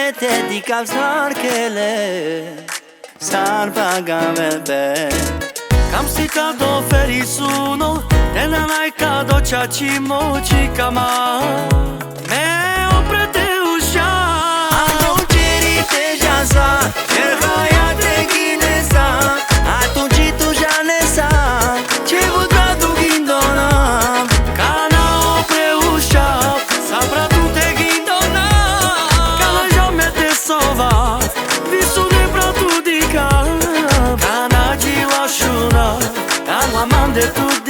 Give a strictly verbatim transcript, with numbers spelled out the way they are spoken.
te di calzarchele Sar pagamebe Kam si ka do ferisuno Te nanaj ka do qaqimo qikama Me opre te usha Atunci te jaza Cerhaia te ghinesa Atunci tu já ne sa Ce vudra tu ghindona Kana opre usha Sabra tu te ghindona Kana jome te sova Visu ne pra tu di ka Kana jiwa shuna Kana mande tu